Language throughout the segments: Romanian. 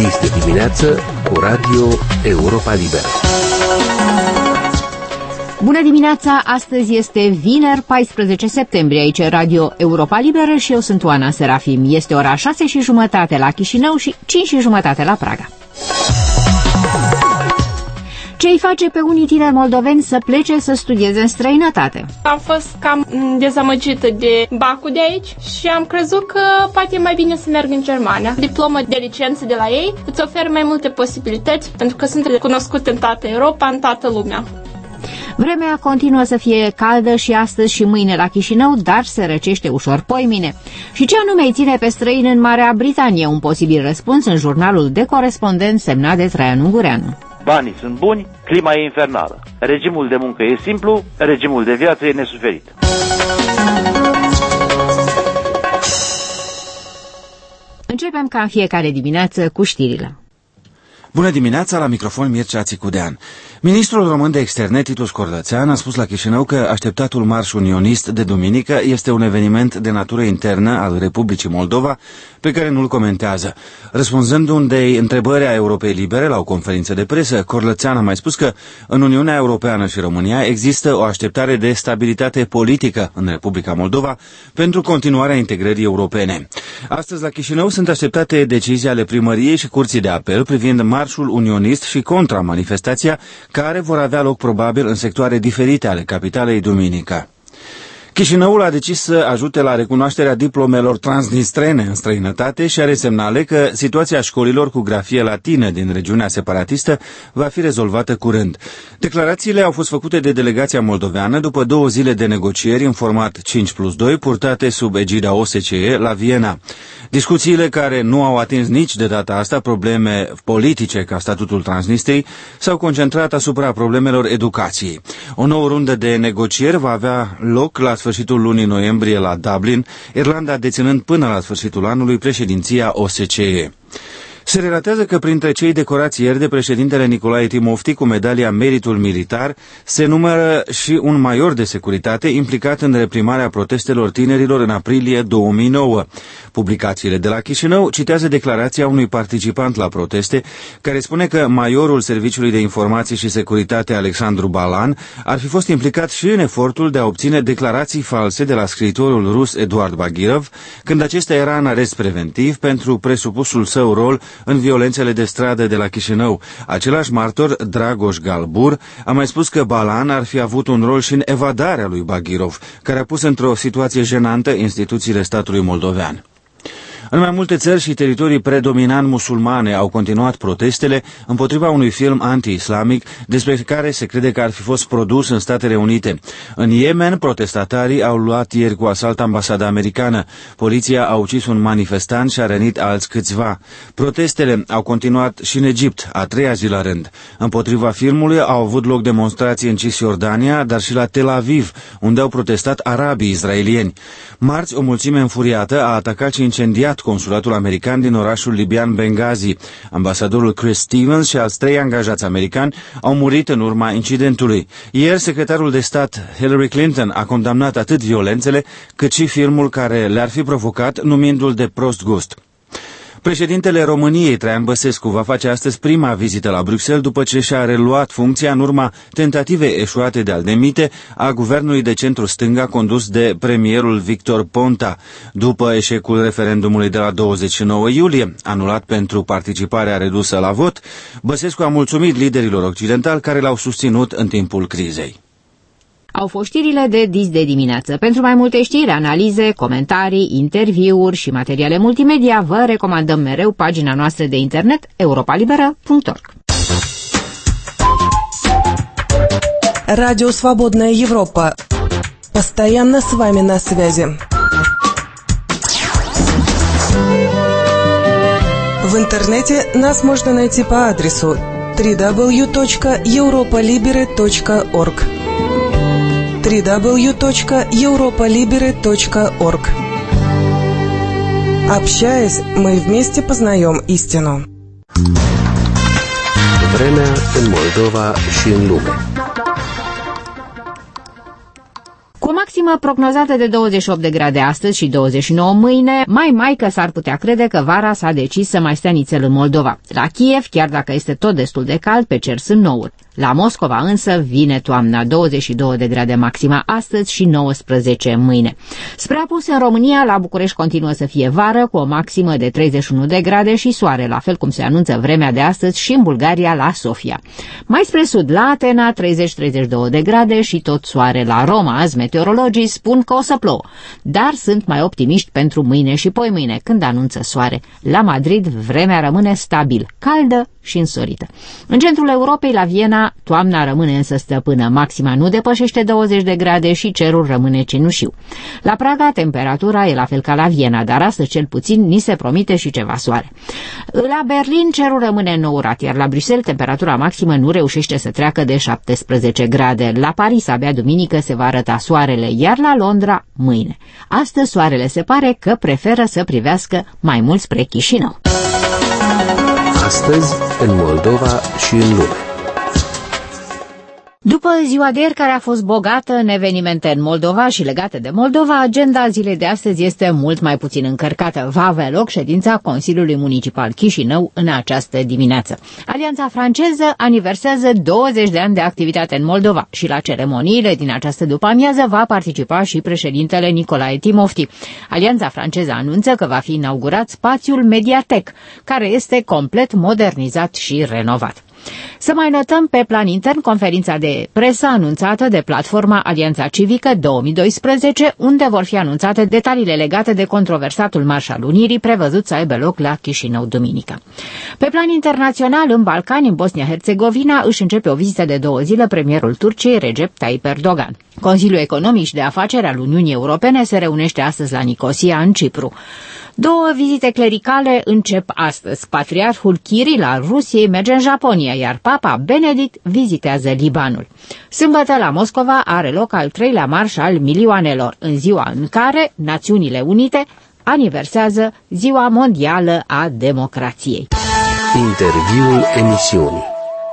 Dis de dimineață cu Radio Europa Liberă. Bună dimineața! Astăzi este vineri, 14 septembrie, aici Radio Europa Liberă și eu sunt Oana Serafim. Este ora 6:30 la Chișinău și 5:30 la Praga. Ce îi face pe unii tineri moldoveni să plece să studieze în străinătate? Am fost cam dezamăgită de bacul de aici și am crezut că poate e mai bine să merg în Germania. Diploma de licență de la ei îți oferă mai multe posibilități pentru că sunt recunoscute în toată Europa, în toată lumea. Vremea continuă să fie caldă și astăzi și mâine la Chișinău, dar se răcește ușor poimine. Și ce anume îi ține pe străini în Marea Britanie? Un posibil răspuns în jurnalul de corespondent semnat de Traian Ungureanu. Banii sunt buni, clima e infernală. Regimul de muncă e simplu, regimul de viață e nesuferit. Începem ca în fiecare dimineață cu știrile. Bună dimineața, la microfon Mircea Țicudean. Ministrul român de externe, Titus Corlățean, a spus la Chișinău că așteptatul marș unionist de duminică este un eveniment de natură internă al Republicii Moldova, pe care nu-l comentează. Răspunzând unei întrebări a Europei Libere la o conferință de presă, Corlățean a mai spus că în Uniunea Europeană și România există o așteptare de stabilitate politică în Republica Moldova pentru continuarea integrării europene. Astăzi la Chișinău sunt așteptate decizii ale primăriei și curții de apel privind marșul unionist și contramanifestația, care vor avea loc probabil în sectoare diferite ale capitalei duminică. Chișinăul a decis să ajute la recunoașterea diplomelor transnistrene în străinătate și are semnale că situația școlilor cu grafie latină din regiunea separatistă va fi rezolvată curând. Declarațiile au fost făcute de delegația moldoveană după 2 zile de negocieri în format 5+2 purtate sub egida OSCE la Viena. Discuțiile care nu au atins nici de data asta probleme politice ca statutul Transnistriei s-au concentrat asupra problemelor educației. O nouă rundă de negocieri va avea loc la sfârșitul lunii noiembrie la Dublin, Irlanda deținând până la sfârșitul anului președinția OSCE. Se relatează că printre cei decorați ieri de președintele Nicolae Timofti cu medalia Meritul Militar se numără și un major de securitate implicat în reprimarea protestelor tinerilor în aprilie 2009. Publicațiile de la Chișinău citează declarația unui participant la proteste care spune că majorul Serviciului de Informații și Securitate Alexandru Balan ar fi fost implicat și în efortul de a obține declarații false de la scriitorul rus Eduard Bagirov când acesta era în arest preventiv pentru presupusul său rol în violențele de stradă de la Chișinău. Același martor, Dragoș Galbur, a mai spus că Balan ar fi avut un rol și în evadarea lui Bagirov, care a pus într-o situație jenantă instituțiile statului moldovean. În mai multe țări și teritorii predominant musulmane au continuat protestele împotriva unui film anti-islamic despre care se crede că ar fi fost produs în Statele Unite. În Yemen, protestatarii au luat ieri cu asalt ambasada americană. Poliția a ucis un manifestant și a rănit alți câțiva. Protestele au continuat și în Egipt, a 3-a zi la rând. Împotriva filmului au avut loc demonstrații în Cisjordania, dar și la Tel Aviv, unde au protestat arabii israelieni. Marți, o mulțime înfuriată a atacat și incendiat consulatul american din orașul libian Benghazi. Ambasadorul Chris Stevens și alți 3 angajați americani au murit în urma incidentului. Ieri, secretarul de stat Hillary Clinton a condamnat atât violențele, cât și filmul care le-ar fi provocat, numindu-l de prost gust. Președintele României, Traian Băsescu, va face astăzi prima vizită la Bruxelles după ce și-a reluat funcția în urma tentativei eșuate de a-l demite a guvernului de centru-stânga condus de premierul Victor Ponta, după eșecul referendumului de la 29 iulie, anulat pentru participarea redusă la vot. Băsescu a mulțumit liderilor occidentali care l-au susținut în timpul crizei. Au fost știrile de Dis de dimineață. Pentru mai multe știri, analize, comentarii, interviuri și materiale multimedia, vă recomandăm mereu pagina noastră de internet europalibera.org. Радио «Свободная Европа». Постоянно с вами на связи. В интернете нас можно найти по адресу www.europalibere.org www.europalibere.org. Общаясь, мы вместе познаем истину. Vremea în Moldova și în lume. Cu o maximă maximă prognozată de 28 de grade astăzi și 29 mâine, mai că s-ar putea crede că vara s-a decis să mai stea nițel în Moldova. La Kiev, chiar dacă este tot destul de cald, pe cer sunt nouri. La Moscova însă vine toamna, 22 de grade maxima astăzi și 19 mâine. Spre apus în România, la București continuă să fie vară, cu o maximă de 31 de grade și soare, la fel cum se anunță vremea de astăzi și în Bulgaria, la Sofia. Mai spre sud, la Atena, 30-32 de grade și tot soare. La Roma, azi meteorologii spun că o să plouă, dar sunt mai optimiști pentru mâine și poimâine, când anunță soare. La Madrid, vremea rămâne stabil, caldă și însorită. În centrul Europei, la Viena, toamna rămâne însă stăpână, maxima nu depășește 20 de grade și cerul rămâne cenușiu. La Praga, temperatura e la fel ca la Viena, dar astăzi cel puțin ni se promite și ceva soare. La Berlin, cerul rămâne înourat, iar la Bruxelles, temperatura maximă nu reușește să treacă de 17 grade. La Paris, abia duminică, se va arăta soarele, iar la Londra, mâine. Astăzi, soarele se pare că preferă să privească mai mult spre Chișinău. Astăzi, în Moldova și în lume. După ziua de ieri, care a fost bogată în evenimente în Moldova și legate de Moldova, agenda zilei de astăzi este mult mai puțin încărcată. Va avea loc ședința Consiliului Municipal Chișinău în această dimineață. Alianța franceză aniversează 20 de ani de activitate în Moldova și la ceremoniile din această după-amiază va participa și președintele Nicolae Timofti. Alianța franceză anunță că va fi inaugurat spațiul Mediatek, care este complet modernizat și renovat. Să mai notăm pe plan intern conferința de presă anunțată de platforma Alianța Civică 2012, unde vor fi anunțate detaliile legate de controversatul Marș al Unirii prevăzut să aibă loc la Chișinău duminică. Pe plan internațional, în Balcani, în Bosnia-Herzegovina, își începe o vizită de 2 zile premierul Turciei Recep Tayyip Erdogan. Consiliul Economic și de Afaceri al Uniunii Europene se reunește astăzi la Nicosia, în Cipru. 2 vizite clericale încep astăzi. Patriarhul Kiril al Rusiei merge în Japonia, iar Papa Benedict vizitează Libanul. Sâmbătă la Moscova are loc al 3-lea marș al milioanelor, în ziua în care Națiunile Unite aniversează Ziua Mondială a Democrației. Interviul emisiunii.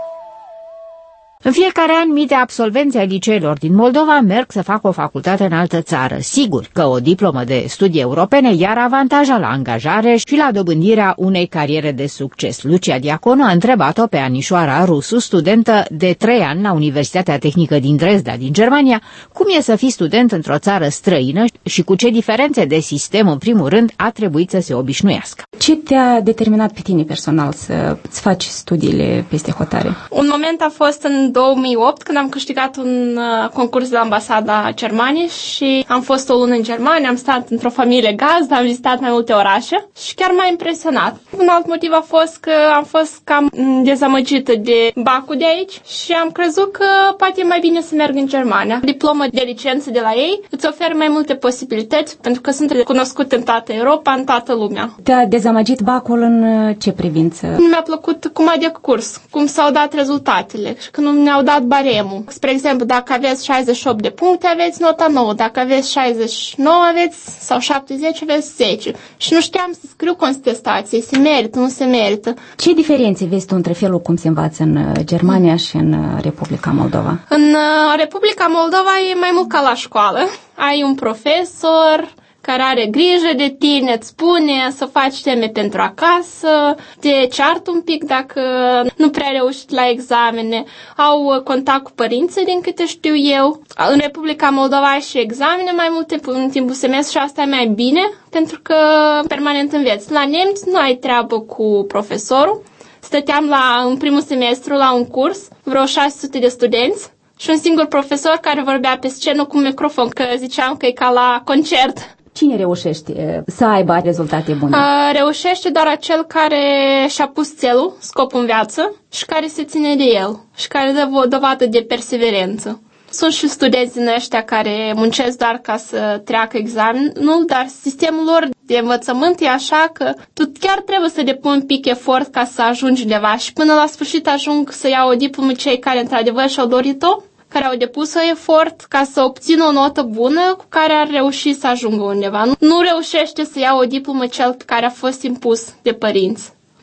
În fiecare an, mii de absolvenți ai liceelor din Moldova merg să facă o facultate în altă țară. Sigur că o diplomă de studii europene i-ar avantaja la angajare și la dobândirea unei cariere de succes. Lucia Diaconu a întrebat-o pe Anișoara Rusu, studentă de 3 ani la Universitatea Tehnică din Dresda, din Germania, cum e să fii student într-o țară străină și cu ce diferențe de sistem, în primul rând, a trebuit să se obișnuiască. Ce te-a determinat pe tine personal să-ți faci studiile peste hotare? Un moment a fost în 2008, când am câștigat un concurs de la ambasada Germaniei și am fost o lună în Germania, am stat într-o familie gazdă, am vizitat mai multe orașe și chiar m-a impresionat. Un alt motiv a fost că am fost cam dezamăgită de bacul de aici și am crezut că poate e mai bine să merg în Germania. Diploma de licență de la ei îți oferă mai multe posibilități pentru că sunt recunoscute în toată Europa, în toată lumea. Te-a dezamăgit bacul în ce privință? Nu mi-a plăcut cum a decurs, cum s-au dat rezultatele și că nu ne-au dat baremul. Spre exemplu, dacă aveți 68 de puncte, aveți nota 9. Dacă aveți 69, aveți, sau 70, aveți 10. Și nu știam să scriu contestație, se merită, nu se merită. Ce diferențe vezi tu între felul cum se învață în Germania și în Republica Moldova? În Republica Moldova e mai mult ca la școală. Ai un profesor care are grijă de tine, îți spune să faci teme pentru acasă, te ceartă un pic dacă nu prea reușit la examene, au contact cu părinții din câte știu eu. În Republica Moldova ai și examene mai multe în timpul semestrului și asta e mai bine pentru că permanent înveți. La nemți nu ai treabă cu profesorul. Stăteam în primul semestru la un curs, vreo 600 de studenți și un singur profesor care vorbea pe scenă cu microfon, că ziceam că e ca la concert. Cine reușește să aibă rezultate bune? Reușește doar acel care și-a pus țelul, scopul în viață și care se ține de el și care dă o dovadă de perseverență. Sunt și studenți din ăștia care muncesc doar ca să treacă examenul, dar sistemul lor de învățământ e așa că tu chiar trebuie să depui un pic efort ca să ajungi undeva și până la sfârșit ajung să iau o diplomă cei care într-adevăr și-au dorit-o, care au depus un efort ca să obțină o notă bună cu care ar reuși să ajungă undeva. Nu reușește să ia o diplomă cel care a fost impus de părinți.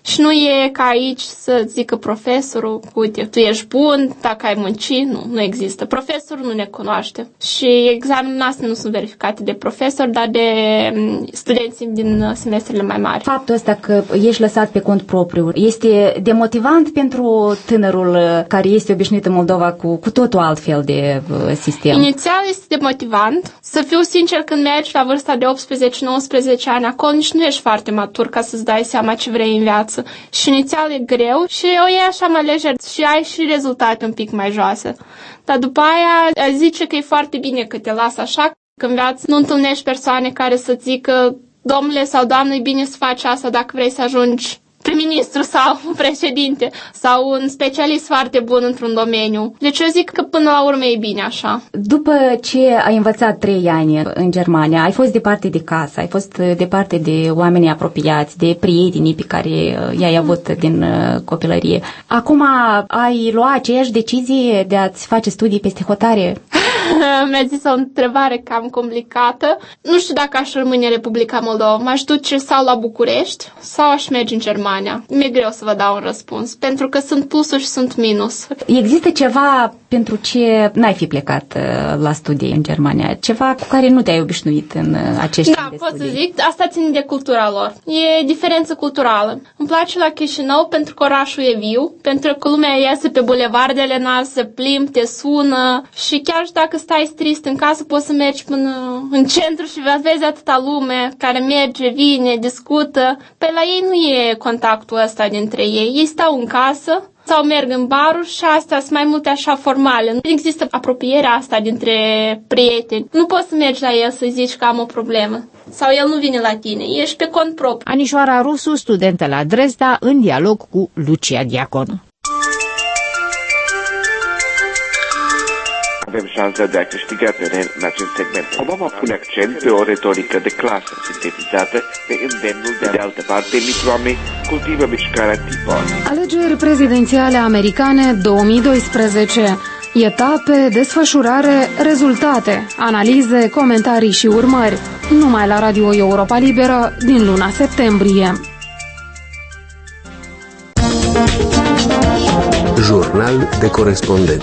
Și nu e ca aici să zică profesorul, uite, tu ești bun, dacă ai muncit, nu există. Profesorul nu ne cunoaște și examenele noastre nu sunt verificate de profesori, dar de studenții din semestrele mai mari. Faptul ăsta că ești lăsat pe cont propriu este demotivant pentru tânărul care este obișnuit în Moldova cu totul altfel de sistem? Inițial este demotivant. Să fiu sincer, când mergi la vârsta de 18-19 ani, acolo nici nu ești foarte matur ca să-ți dai seama ce vrei în viață. Și inițial e greu și o iei așa mai lejer și ai și rezultate un pic mai joase. Dar după aia zice că e foarte bine că te lasă așa, că în viață nu întâlnești persoane care să zică domnule sau doamnă, e bine să faci asta dacă vrei să ajungi prim-ministru sau președinte sau un specialist foarte bun într-un domeniu. Deci eu zic că până la urmă e bine așa. După ce ai învățat 3 ani în Germania, ai fost departe de casă, ai fost departe de oamenii apropiați, de prietenii pe care i-ai avut din copilărie. Acum ai luat aceeași decizie de a-ți face studii peste hotare? Mi-a zis o întrebare cam complicată. Nu știu dacă aș rămâne în Republica Moldova. M-aș duce sau la București sau aș merge în Germania. Mi-e greu să vă dau un răspuns, pentru că sunt plusuri și sunt minus. Există ceva pentru ce n-ai fi plecat la studii în Germania? Ceva cu care nu te-ai obișnuit în acești ani de pot studii? să zic. Asta ține de cultura lor. E diferență culturală. Îmi place la Chișinău pentru că orașul e viu, pentru că lumea iese pe bulevardele noastre, plimbi, te sună și chiar și dacă stai trist în casă, poți să mergi până în centru și vezi atâta lume care merge, vine, discută. Pe la ei nu e contactul ăsta dintre ei. Ei stau în casă sau merg în baruri și astea sunt mai multe așa formale. Nu există apropierea asta dintre prieteni. Nu poți să mergi la el să-i zici că am o problemă. Sau el nu vine la tine. Ești pe cont propriu. Anișoara Rusu, studentă la Dresda, în dialog cu Lucia Diaconu. Avem șansa de a câștiga teren în acest segment. Obama pune accent pe o retorică de clasă sintetizată de îndemnul de altă parte. Mici oameni cultivă mișcarea Tea Party. Alegeri prezidențiale americane 2012. Etape, desfășurare, rezultate, analize, comentarii și urmări. Numai la Radio Europa Liberă din luna septembrie. Jurnal de corespondent.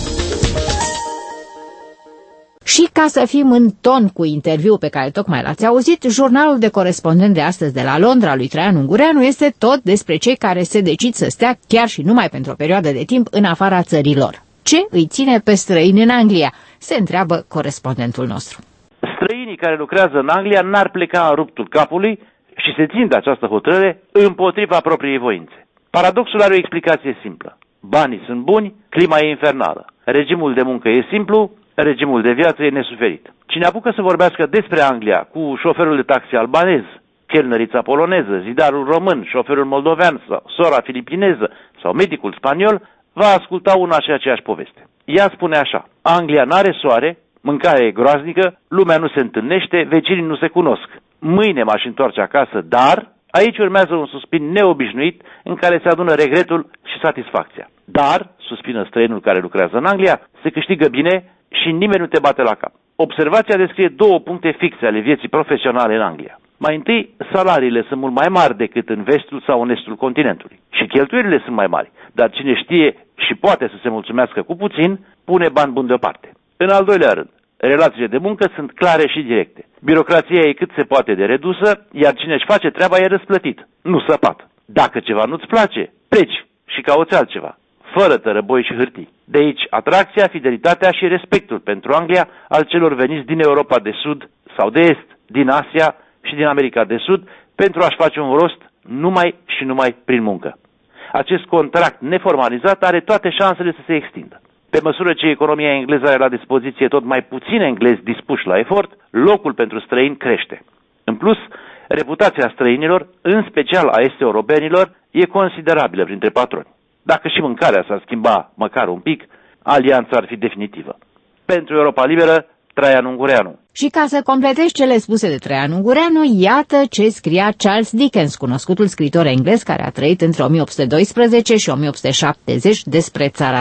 Și ca să fim în ton cu interviul pe care tocmai l-ați auzit, jurnalul de corespondent de astăzi de la Londra lui Traian Ungureanu este tot despre cei care se decid să stea chiar și numai pentru o perioadă de timp în afara țărilor. Ce îi ține pe străini în Anglia? Se întreabă corespondentul nostru. Străinii care lucrează în Anglia n-ar pleca în ruptul capului și se țin de această hotărâre împotriva propriei voințe. Paradoxul are o explicație simplă. Banii sunt buni, clima e infernală. Regimul de muncă e simplu, regimul de viață e nesuferit. Cine apucă să vorbească despre Anglia cu șoferul de taxi albanez, chelnărița poloneză, zidarul român, șoferul moldovean sau sora filipineză sau medicul spaniol, va asculta una și aceeași poveste. Ea spune așa: Anglia n-are soare, mâncarea e groaznică, lumea nu se întâlnește, vecinii nu se cunosc. Mâine m-aș întoarce acasă, dar aici urmează un suspin neobișnuit în care se adună regretul și satisfacția. Dar, suspină străinul care lucrează în Anglia, se câștigă bine și nimeni nu te bate la cap. Observația descrie 2 puncte fixe ale vieții profesionale în Anglia. Mai întâi, salariile sunt mult mai mari decât în vestul sau în estul continentului. Și cheltuielile sunt mai mari, dar cine știe și poate să se mulțumească cu puțin, pune bani buni deoparte. În al doilea rând, relațiile de muncă sunt clare și directe. Birocrația e cât se poate de redusă, iar cine își face treaba e răsplătit, nu săpat. Dacă ceva nu-ți place, pleci și cauți altceva, fără tărăboi și hârtii. De aici atracția, fidelitatea și respectul pentru Anglia al celor veniți din Europa de Sud sau de Est, din Asia și din America de Sud, pentru a-și face un rost numai și numai prin muncă. Acest contract neformalizat are toate șansele să se extindă. Pe măsură ce economia engleză are la dispoziție tot mai puțini englezi dispuși la efort, locul pentru străini crește. În plus, reputația străinilor, în special a est-europenilor, e considerabilă printre patroni. Dacă și mâncarea s-ar schimba măcar un pic, alianța ar fi definitivă. Pentru Europa Liberă, Traian Ungureanu. Și ca să completezi cele spuse de Traian Ungureanu, iată ce scria Charles Dickens, cunoscutul scriitor englez care a trăit între 1812 și 1870 despre țara sa.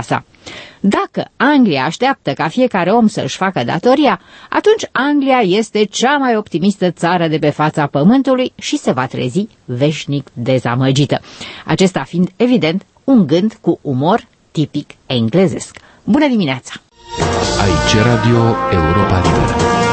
Dacă Anglia așteaptă ca fiecare om să-și facă datoria, atunci Anglia este cea mai optimistă țară de pe fața pământului și se va trezi veșnic dezamăgită. Acesta fiind, evident, un gând cu umor tipic englezesc. Bună dimineața! Aici Radio Europa Liberă.